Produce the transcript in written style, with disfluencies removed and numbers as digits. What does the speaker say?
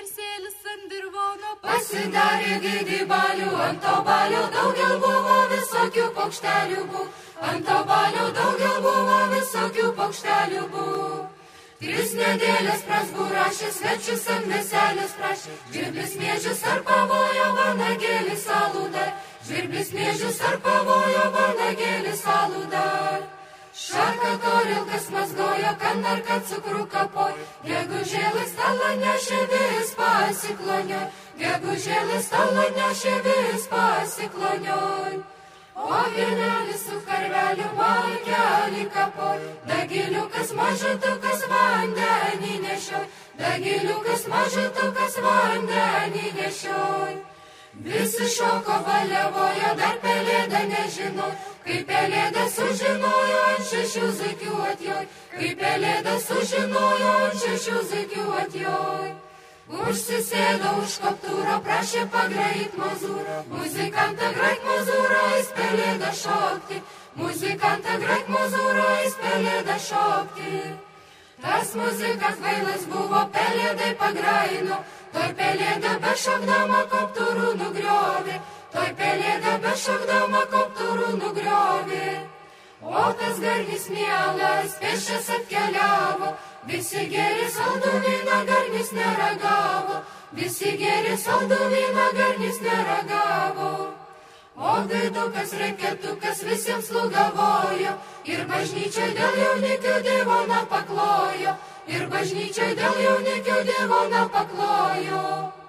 vieversėlis ant dirvono Pasidarė didį balių, ant to balio daugel buvo visokių paukštelių buvo. Ant to balio daugel buvo visokių paukštelių buvo. 3 nedėlės prasbūrašė, svečius ant veselės prašė. Žvirblis miežius ar pavojo, vanagėlis salų dar. Žvirblis miežius ar pavojo, vanagėlis salų dar. Šarka torilkas mazgojo, kanarka cukrų kapoj. Gegužėlis stalą nešė, vis pasiklonioj. Gegužėlis stalą nešė, vis pasiklonioj. O vienelis su karveliu vaikelį kapoj. Dagiliukas mažutukas vandenį nešioj. Dagiliukas mažutukas vandenį nešioj. Visi šoko baliavojo, dar pelėda nežinoj. Kai pelėda sužinojo, ant 6 zuikių atjoj. Kai pelėda sužinojo, ant 6 zuikių atjoj. Užsisėdo už koptūro, prašė pagreit mazūrą. Muzikantą greit mazūrą, jis pelėda šokti. Muzikantą greit mazūrą, jis pelėda šokti. Tas muzikas vailas buvo, pelėdai pagraino. Toj pelėda bešokdama koptūrų nugriovė. Toj pelėda bešokdama koptūrų nugriovė. O tas garnis mielas pėsčias atkeliavo. Visi geri saldų vyną, garnis neragavo. Visi geri saldų vyną, garnis neragavo. O gaidukas, reketukas visiems slugavojo. Ir bažnyčia dėl jaunikio dievoną paklojo. Ir bažnyčia dėl jaunikio dievoną paklojo.